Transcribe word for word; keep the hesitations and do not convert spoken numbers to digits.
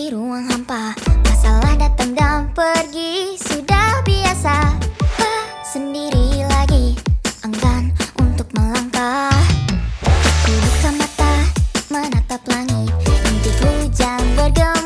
di ruang hampa, masalah datang dan pergi sudah biasa. Ah, sendiri lagi, enggan untuk melangkah. Ku buka mata, menatap langit, rintik hujan bergema.